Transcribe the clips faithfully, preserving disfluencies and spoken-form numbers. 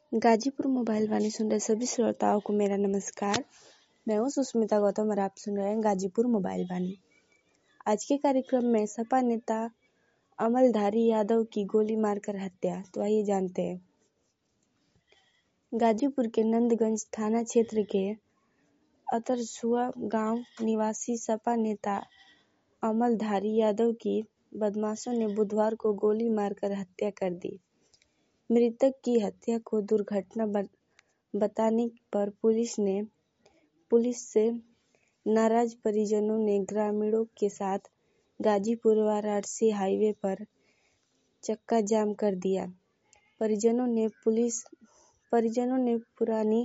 Ghazipur mobile वाणी सुन रहे सभी श्रोताओं को मेरा नमस्कार। मैं हूं सुष्मिता गौतम और आप सुन रहे हैं गाजीपुर मोबाइल वाणी। आज के कार्यक्रम में सपा नेता अमलधारी यादव की गोली मारकर हत्या, तो आइए जानते हैं। गाजीपुर के नंदगंज थाना क्षेत्र के अतरसुआ गांव निवासी सपा नेता अमलधारी यादव की बदमाशों ने बुधवार को गोली मारकर हत्या कर दी। मृतक की हत्या को दुर्घटना बताने पर पुलिस ने पुलिस से नाराज परिजनों ने ग्रामीणों के साथ गाजीपुर वाराणसी हाईवे पर चक्का जाम कर दिया। परिजनों ने पुलिस परिजनों ने पुरानी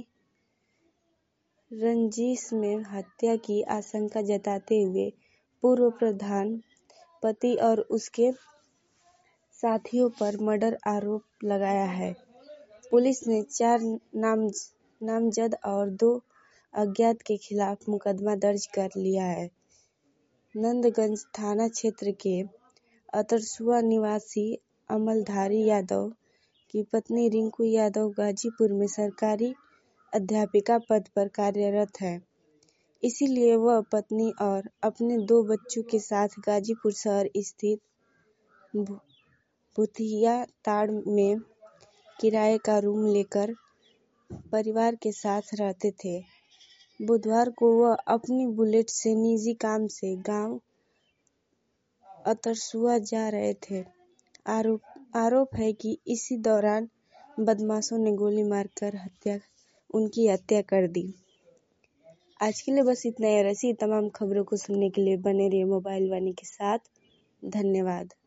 रंजिश में हत्या की आशंका जताते हुए पूर्व प्रधान पति और उसके साथियों पर मर्डर आरोप लगाया है। पुलिस ने चार नाम नामजद और दो अज्ञात के खिलाफ मुकदमा दर्ज कर लिया है। नंदगंज थाना क्षेत्र के अतरसुआ निवासी अमलधारी यादव की पत्नी रिंकू यादव गाजीपुर में सरकारी अध्यापिका पद पर कार्यरत है। इसीलिए वह पत्नी और अपने दो बच्चों के साथ गाजीपुर शहर स्थित भूतिया ताड़ में किराए का रूम लेकर परिवार के साथ रहते थे। बुधवार को वह अपनी बुलेट से निजी काम से गांव अतरसुआ जा रहे थे। आरोप आरोप है कि इसी दौरान बदमाशों ने गोली मारकर हत्या उनकी हत्या कर दी। आज के लिए बस इतना ही। ऐसी तमाम खबरों को सुनने के लिए बने रहिए मोबाइल वाणी के साथ। धन्यवाद।